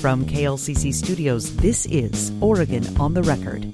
From KLCC Studios, this is Oregon on the Record.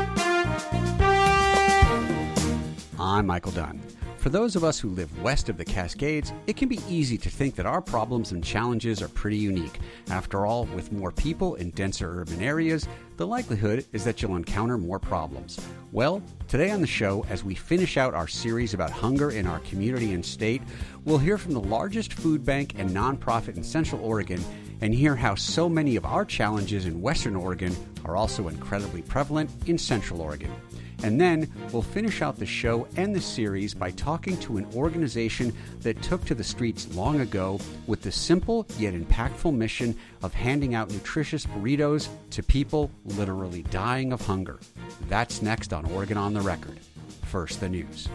I'm Michael Dunn. For those of us who live west of the Cascades, it can be easy to think that our problems and challenges are pretty unique. After all, with more people in denser urban areas, the likelihood is that you'll encounter more problems. Well, today on the show, as we finish out our series about hunger in our community and state, we'll hear from the largest food bank and nonprofit in Central Oregon and hear how so many of our challenges in Western Oregon are also incredibly prevalent in Central Oregon. And then we'll finish out the show and the series by talking to an organization that took to the streets long ago with the simple yet impactful mission of handing out nutritious burritos to people literally dying of hunger. That's next on Oregon on the Record. First, the news.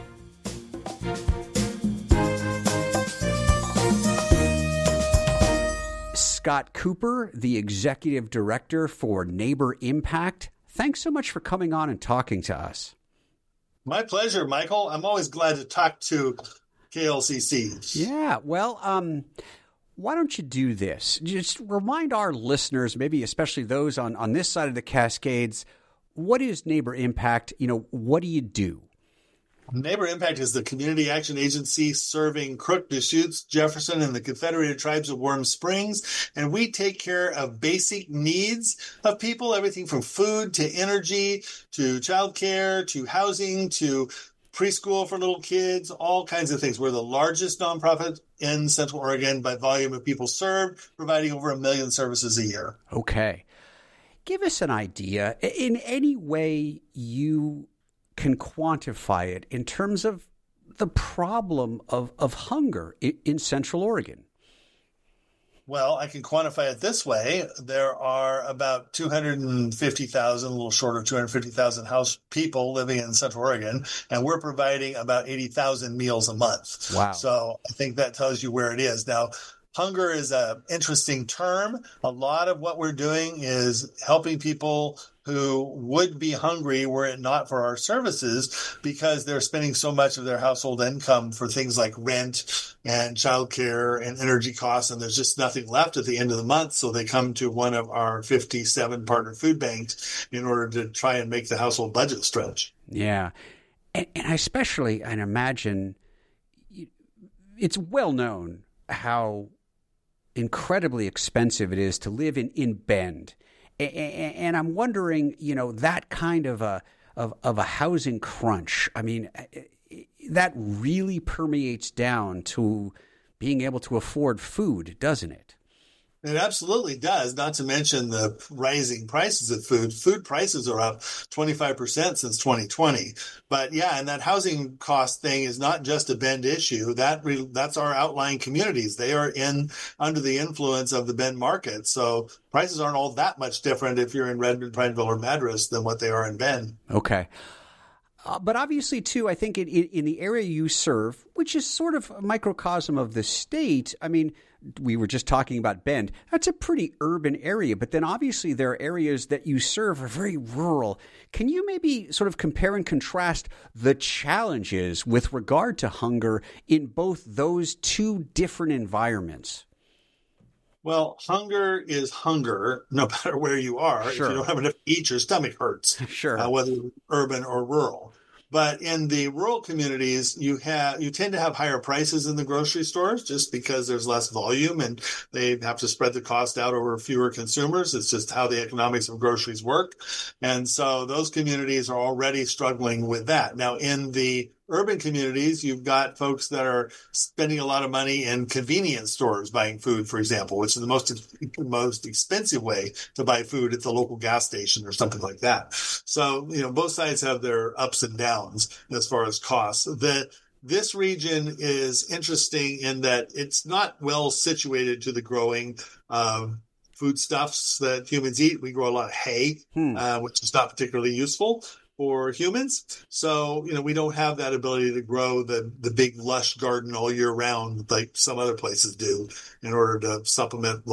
Scott Cooper, the executive director for Neighbor Impact. Thanks so much for coming on and talking to us. My pleasure, Michael. I'm always glad to talk to KLCC. Yeah, well, why don't you do this? Just remind our listeners, maybe especially those on this side of the Cascades, what is Neighbor Impact? What do you do? Neighbor Impact is the community action agency serving Crook, Deschutes, Jefferson, and the Confederated Tribes of Warm Springs. And we take care of basic needs of people, everything from food to energy to childcare to housing to preschool for little kids, all kinds of things. We're the largest nonprofit in Central Oregon by volume of people served, providing over 1 million services a year. Okay. Give us an idea in any way you can quantify it in terms of the problem of hunger in Central Oregon. Well, I can quantify it this way. There are about 250,000, a little short of 250,000 house people living in Central Oregon, and we're providing about 80,000 meals a month. Wow. So I think that tells you where it is. Now, hunger is an interesting term. A lot of what we're doing is helping people who would be hungry were it not for our services because they're spending so much of their household income for things like rent and childcare and energy costs, and there's just nothing left at the end of the month. So they come to one of our 57 partner food banks in order to try and make the household budget stretch. Yeah. And especially, I imagine, it's well known how incredibly expensive it is to live in Bend. And I'm wondering, that kind of a housing crunch, I mean, that really permeates down to being able to afford food, doesn't it? It absolutely does, not to mention the rising prices of food. Food prices are up 25% since 2020. But yeah, and that housing cost thing is not just a Bend issue. That's our outlying communities. They are under the influence of the Bend market. So prices aren't all that much different if you're in Redmond, Prineville, or Madras than what they are in Bend. Okay. But obviously, too, I think in the area you serve, which is sort of a microcosm of the state, I mean, we were just talking about Bend. That's a pretty urban area, but then obviously there are areas that you serve are very rural. Can you maybe sort of compare and contrast the challenges with regard to hunger in both those two different environments? Well, hunger is hunger, no matter where you are. Sure. If you don't have enough to eat, your stomach hurts, Sure. Whether urban or rural. But in the rural communities, you tend to have higher prices in the grocery stores just because there's less volume and they have to spread the cost out over fewer consumers. It's just how the economics of groceries work. And so those communities are already struggling with that. Now, in the urban communities, you've got folks that are spending a lot of money in convenience stores buying food, for example, which is the most expensive way to buy food at the local gas station or something like that. So, both sides have their ups and downs as far as costs. This region is interesting in that it's not well situated to the growing foodstuffs that humans eat. We grow a lot of hay, which is not particularly useful for humans. So, we don't have that ability to grow the big lush garden all year round like some other places do in order to supplement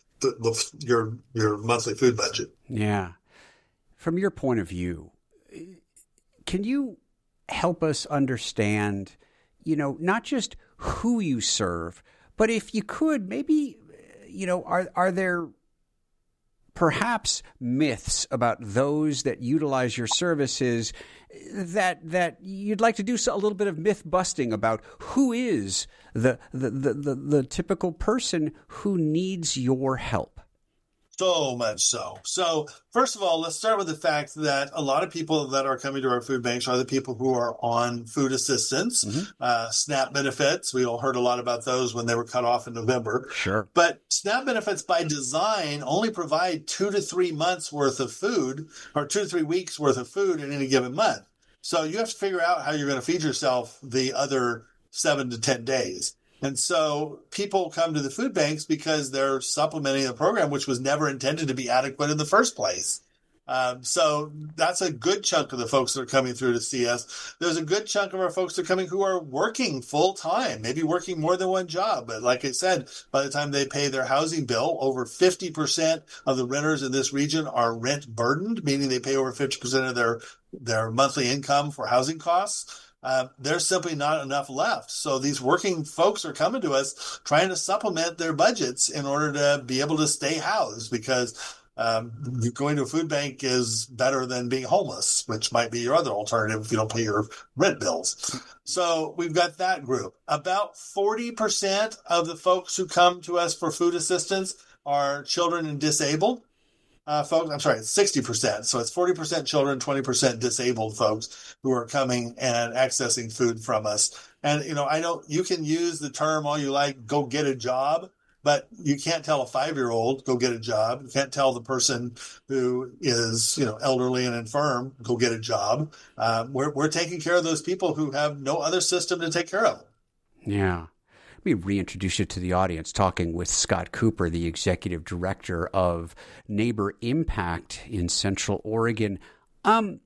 your monthly food budget. Yeah. From your point of view, can you help us understand, not just who you serve, but if you could, maybe, are there perhaps myths about those that utilize your services that you'd like to do a little bit of myth busting about who is the typical person who needs your help? So much so. So first of all, let's start with the fact that a lot of people that are coming to our food banks are the people who are on food assistance, SNAP benefits. We all heard a lot about those when they were cut off in November. Sure. But SNAP benefits by design only provide 2 to 3 months worth of food, or 2 to 3 weeks worth of food in any given month. So you have to figure out how you're going to feed yourself the other 7 to 10 days. And so people come to the food banks because they're supplementing a program which was never intended to be adequate in the first place. So that's a good chunk of the folks that are coming through to see us. There's a good chunk of our folks that are coming who are working full time, maybe working more than one job. But like I said, by the time they pay their housing bill, over 50% of the renters in this region are rent burdened, meaning they pay over 50% of their monthly income for housing costs. There's simply not enough left. So these working folks are coming to us trying to supplement their budgets in order to be able to stay housed, because going to a food bank is better than being homeless, which might be your other alternative if you don't pay your rent bills. So we've got that group. About 40% of the folks who come to us for food assistance are children and disabled. Folks, I'm sorry, it's 60%. So it's 40% children, 20% disabled folks who are coming and accessing food from us. And, you can use the term all you like, go get a job, but you can't tell a 5-year-old, go get a job. You can't tell the person who is, elderly and infirm, go get a job. We're taking care of those people who have no other system to take care of them. Yeah. Let me reintroduce you to the audience, talking with Scott Cooper, the executive director of Neighbor Impact in Central Oregon. Can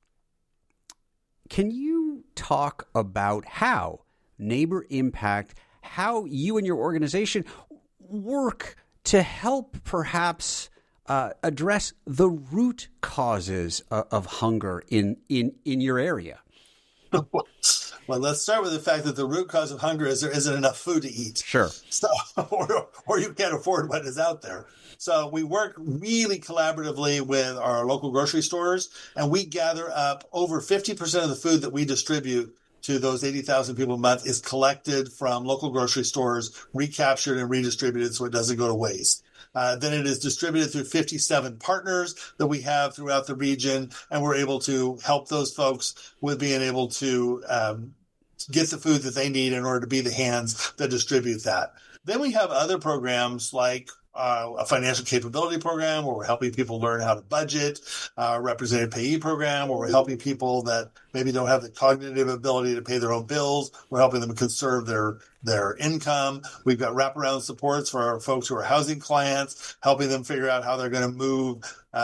you talk about how Neighbor Impact, how you and your organization work to help perhaps address the root causes of hunger in your area? Well, let's start with the fact that the root cause of hunger is there isn't enough food to eat. Sure. So, or you can't afford what is out there. So we work really collaboratively with our local grocery stores, and we gather up over 50% of the food that we distribute to those 80,000 people a month is collected from local grocery stores, recaptured and redistributed so it doesn't go to waste. Then it is distributed through 57 partners that we have throughout the region, and we're able to help those folks with being able to get the food that they need in order to be the hands that distribute that. Then we have other programs like a financial capability program where we're helping people learn how to budget, a representative payee program where we're helping people that maybe don't have the cognitive ability to pay their own bills. We're helping them conserve their income. We've got wraparound supports for our folks who are housing clients, helping them figure out how they're going to move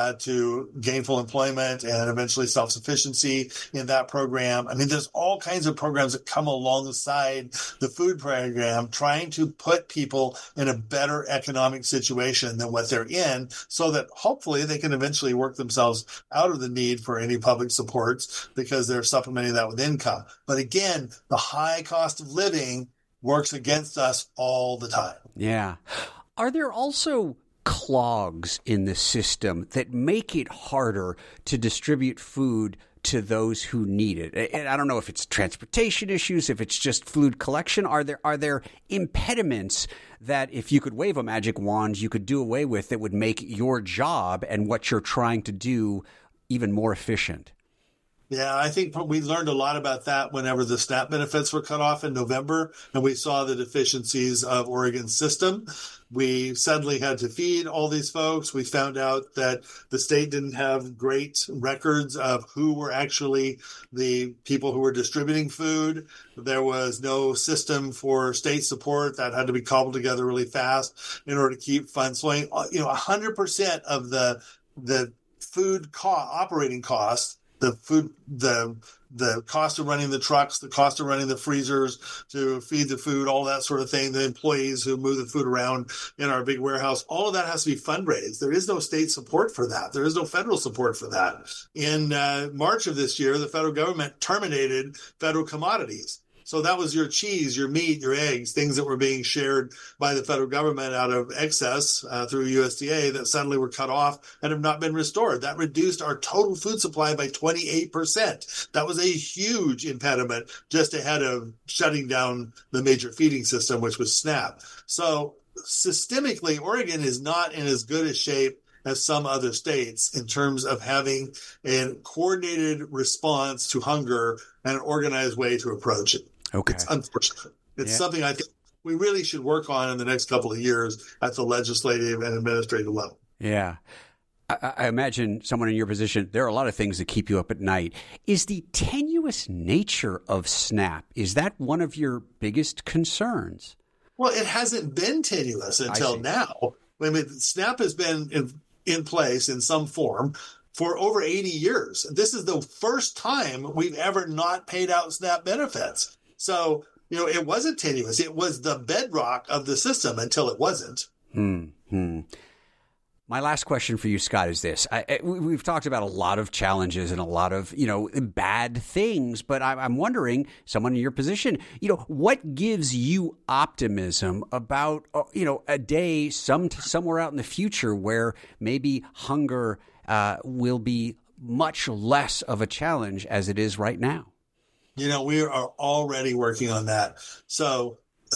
to gainful employment and eventually self-sufficiency in that program. I mean, there's all kinds of programs that come alongside the food program trying to put people in a better economic situation than what they're in so that hopefully they can eventually work themselves out of the need for any public supports because they're supplementing that with income. But again, the high cost of living works against us all the time. Yeah. Are there also clogs in the system that make it harder to distribute food to those who need it? And I don't know if it's transportation issues, if it's just food collection. Are there impediments that if you could wave a magic wand, you could do away with that would make your job and what you're trying to do even more efficient? Yeah, I think we learned a lot about that whenever the SNAP benefits were cut off in November, and we saw the deficiencies of Oregon's system. We suddenly had to feed all these folks. We found out that the state didn't have great records of who were actually the people who were distributing food. There was no system for state support. That had to be cobbled together really fast in order to keep funds flowing. 100% of the food operating costs, the cost of running the trucks, the cost of running the freezers to feed the food, all that sort of thing, the employees who move the food around in our big warehouse, all of that has to be fundraised. There is no state support for that. There is no federal support for that. In March of this year, the federal government terminated federal commodities. So that was your cheese, your meat, your eggs, things that were being shared by the federal government out of excess through USDA that suddenly were cut off and have not been restored. That reduced our total food supply by 28%. That was a huge impediment just ahead of shutting down the major feeding system, which was SNAP. So systemically, Oregon is not in as good a shape as some other states in terms of having a coordinated response to hunger and an organized way to approach it. Okay. It's unfortunate. It's something I think we really should work on in the next couple of years at the legislative and administrative level. Yeah. I imagine someone in your position, there are a lot of things that keep you up at night. Is the tenuous nature of SNAP, is that one of your biggest concerns? Well, it hasn't been tenuous until now. I mean, SNAP has been in place in some form for over 80 years. This is the first time we've ever not paid out SNAP benefits. So, it wasn't tenuous. It was the bedrock of the system until it wasn't. My last question for you, Scott, is this. We've talked about a lot of challenges and a lot of, bad things, but I'm wondering, someone in your position, what gives you optimism about, a day somewhere out in the future where maybe hunger will be much less of a challenge as it is right now? We are already working on that. So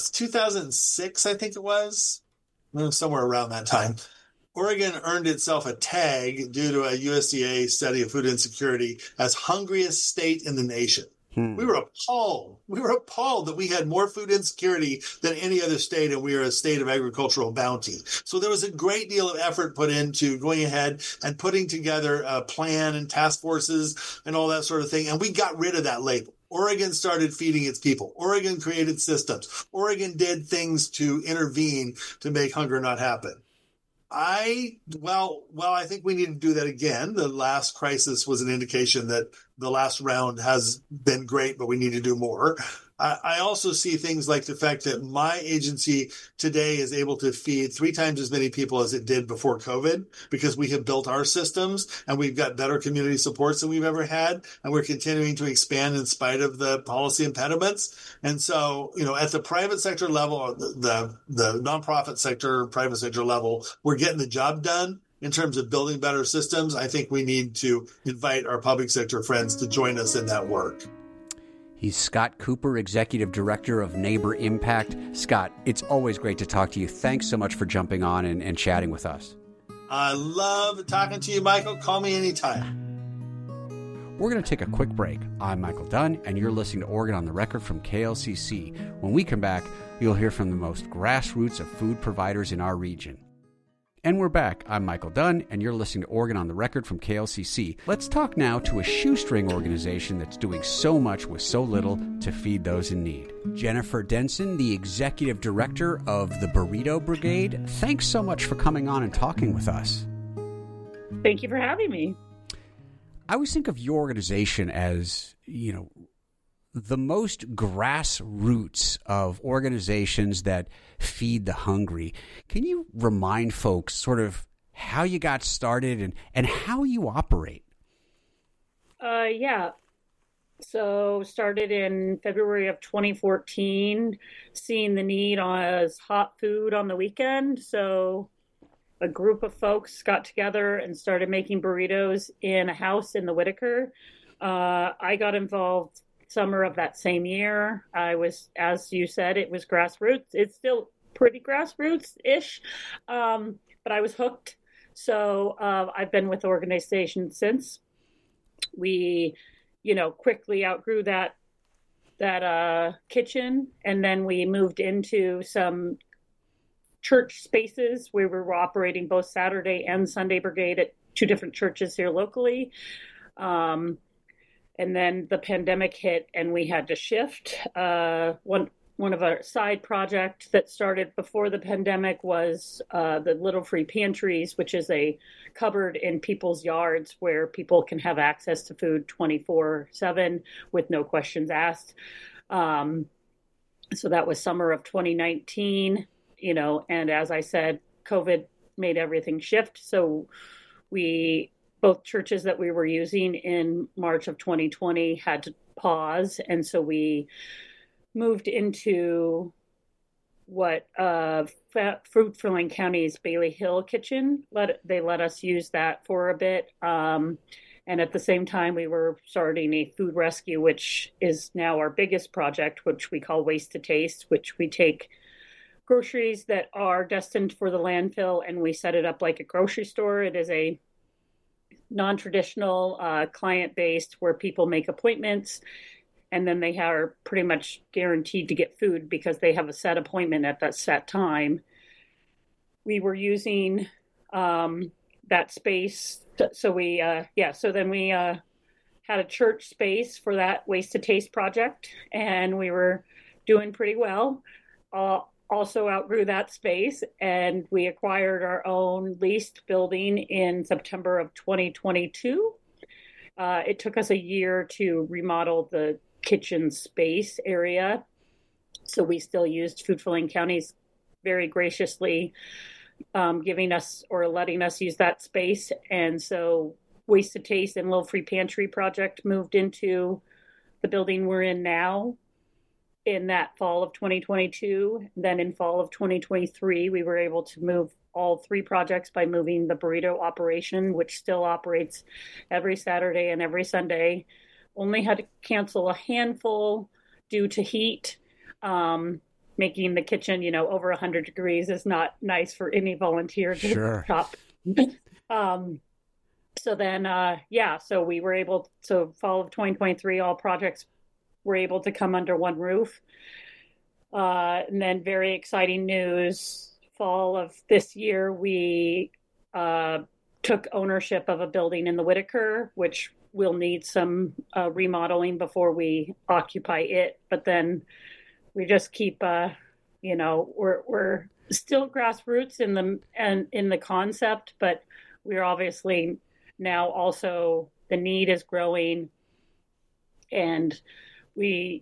2006, I think it was, somewhere around that time, Oregon earned itself a tag due to a USDA study of food insecurity as hungriest state in the nation. We were appalled. We were appalled that we had more food insecurity than any other state, and we are a state of agricultural bounty. So there was a great deal of effort put into going ahead and putting together a plan and task forces and all that sort of thing. And we got rid of that label. Oregon started feeding its people. Oregon created systems. Oregon did things to intervene to make hunger not happen. I think we need to do that again. The last crisis was an indication that the last round has been great, but we need to do more. I also see things like the fact that my agency today is able to feed 3 times as many people as it did before COVID because we have built our systems and we've got better community supports than we've ever had. And we're continuing to expand in spite of the policy impediments. And so, at the private sector level, the nonprofit sector, private sector level, we're getting the job done. In terms of building better systems, I think we need to invite our public sector friends to join us in that work. He's Scott Cooper, Executive Director of Neighbor Impact. Scott, it's always great to talk to you. Thanks so much for jumping on and chatting with us. I love talking to you, Michael. Call me anytime. We're going to take a quick break. I'm Michael Dunn, and you're listening to Oregon on the Record from KLCC. When we come back, you'll hear from the most grassroots of food providers in our region. And we're back. I'm Michael Dunn, and you're listening to Oregon on the Record from KLCC. Let's talk now to a shoestring organization that's doing so much with so little to feed those in need. Jennifer Denson, the Executive Director of the Burrito Brigade, thanks so much for coming on and talking with us. Thank you for having me. I always think of your organization as, the most grassroots of organizations that feed the hungry. Can you remind folks sort of how you got started and how you operate? Yeah. So started in February of 2014, seeing the need as hot food on the weekend. So a group of folks got together and started making burritos in a house in the Whitaker. I got involved summer of that same year. I was, as you said, it was grassroots. It's still pretty grassroots-ish, but I was hooked. So I've been with the organization since. We, quickly outgrew that kitchen, and then we moved into some church spaces where we were operating both Saturday and Sunday Brigade at 2 different churches here locally. And then the pandemic hit and we had to shift. One of our side projects that started before the pandemic was the Little Free Pantries, which is a cupboard in people's yards where people can have access to food 24/7 with no questions asked. So that was summer of 2019, and as I said, COVID made everything shift. So both churches that we were using in March of 2020 had to pause. And so we moved into what Fruitful County's Bailey Hill kitchen. They let us use that for a bit. And at the same time, we were starting a food rescue, which is now our biggest project, which we call Waste to Taste, which we take groceries that are destined for the landfill and we set it up like a grocery store. It is a non-traditional client-based where people make appointments and then they are pretty much guaranteed to get food because they have a set appointment at that set time. We were using that space. So then we had a church space for that Waste to Taste project, and we were doing pretty well. Also outgrew that space, and we acquired our own leased building in September of 2022. It took us a year to remodel the kitchen space area, so we still used Fruitful County's very graciously giving us or letting us use that space. And so Waste to Taste and Little Free Pantry project moved into the building we're in now in that fall of 2022. Then in fall of 2023, we were able to move all three projects by moving the burrito operation, which still operates every Saturday and every Sunday. Only had to cancel a handful due to heat. Making the kitchen, over 100 degrees is not nice for any volunteer to shop. So then, so we were able, fall of 2023, all projects were able to come under one roof. And then very exciting news, fall of this year, we took ownership of a building in the Whitaker, which will need some remodeling before we occupy it. But then we just keep, we're still grassroots in the concept, but we're obviously now also the need is growing, and we,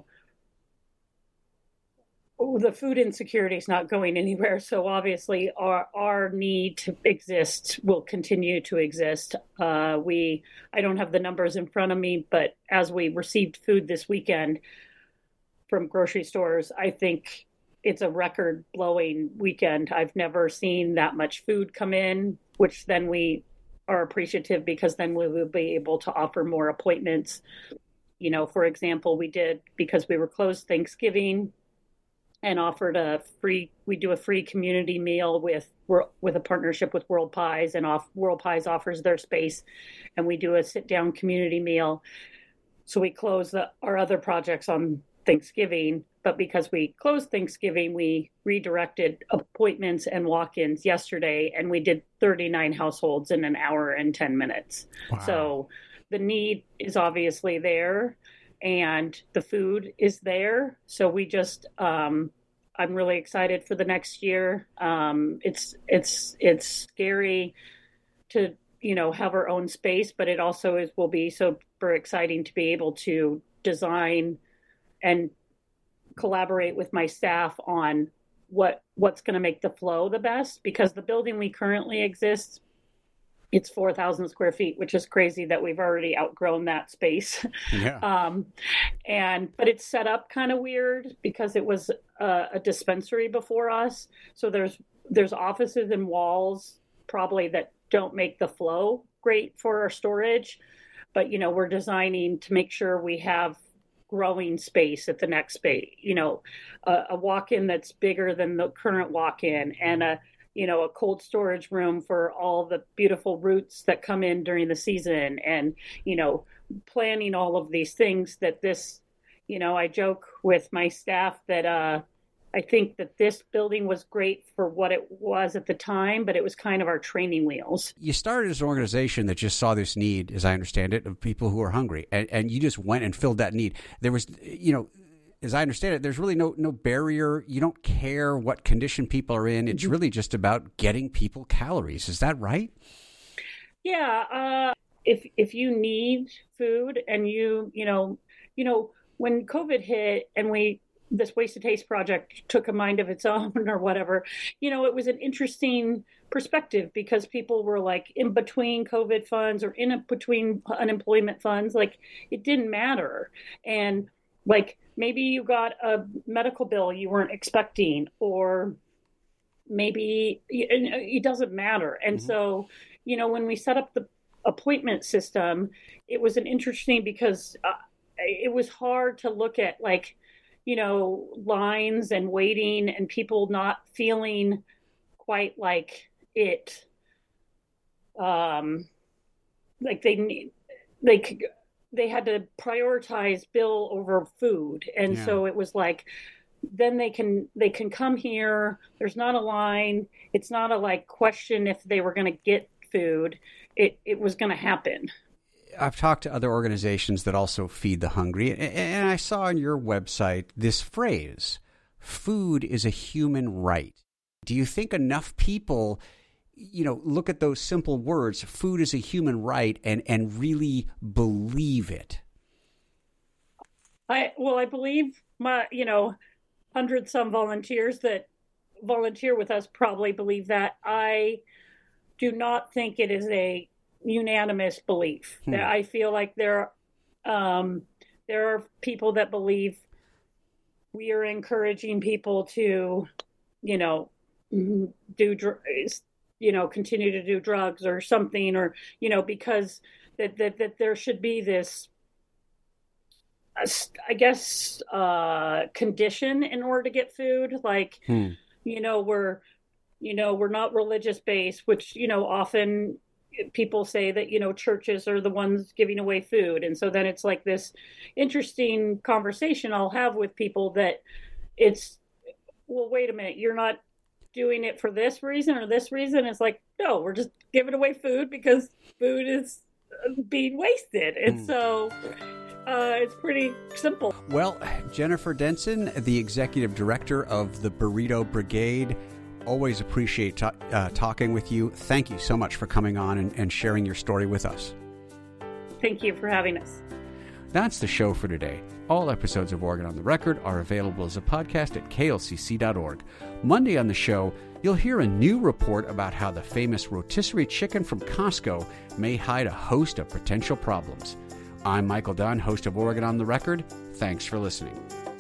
the food insecurity is not going anywhere. So obviously our need to exist will continue to exist. I don't have the numbers in front of me, but as we received food this weekend from grocery stores, I think it's a record-blowing weekend. I've never seen that much food come in, which then we are appreciative because then we will be able to offer more appointments. For example, we did, because we were closed Thanksgiving, and offered we do a free community meal with a partnership with World Pies, and World Pies offers their space, and we do a sit-down community meal. So we close our other projects on Thanksgiving, but because we closed Thanksgiving, we redirected appointments and walk-ins yesterday, and we did 39 households in an hour and 10 minutes. Wow. So the need is obviously there, and the food is there. So we just, I'm really excited for the next year. It's scary to, have our own space, but it also will be super exciting to be able to design and collaborate with my staff on what's going to make the flow the best, because the building we currently exist, it's 4,000 square feet, which is crazy that we've already outgrown that space. Yeah. But it's set up kind of weird because it was a dispensary before us. So there's offices and walls probably that don't make the flow great for our storage, but we're designing to make sure we have growing space at the next space, a walk-in that's bigger than the current walk-in, and a cold storage room for all the beautiful roots that come in during the season, and, planning all of these things that this, I joke with my staff that I think that this building was great for what it was at the time, but it was kind of our training wheels. You started as an organization that just saw this need, as I understand it, of people who are hungry, and you just went and filled that need. There was, as I understand it, there's really no barrier. You don't care what condition people are in. It's really just about getting people calories. Is that right? Yeah. If you need food and when COVID hit and this Waste to Taste project took a mind of its own or whatever, it was an interesting perspective because people were like in between COVID funds or in between unemployment funds. Like it didn't matter. And like maybe you got a medical bill you weren't expecting, or maybe it doesn't matter. And so, when we set up the appointment system, it was an interesting because it was hard to look at lines and waiting and people not feeling quite like it, like they had to prioritize bill over food. And so it was like, then they can come here. There's not a line. It's not a question if they were going to get food. It was going to happen. I've talked to other organizations that also feed the hungry, and I saw on your website this phrase, food is a human right. Do you think enough people, look at those simple words, food is a human right, and really believe it? I believe my, 100-some volunteers that volunteer with us probably believe that. I do not think it is a unanimous belief. I feel like there are people that believe we are encouraging people to, continue to do drugs or something, or, because that there should be this, I guess, condition in order to get food. We're not religious based, which, often people say that, churches are the ones giving away food. And so then it's like this interesting conversation I'll have with people that it's, well, wait a minute, you're not doing it for this reason or this reason. It's like, no, we're just giving away food because food is being wasted. And so it's pretty simple. Well, Jennifer Denson, the executive director of the Burrito Brigade, always appreciate talking with you. Thank you so much for coming on and sharing your story with us. Thank you for having us. That's the show for today. All episodes of Oregon on the Record are available as a podcast at klcc.org. Monday on the show, you'll hear a new report about how the famous rotisserie chicken from Costco may hide a host of potential problems. I'm Michael Dunn, host of Oregon on the Record. Thanks for listening.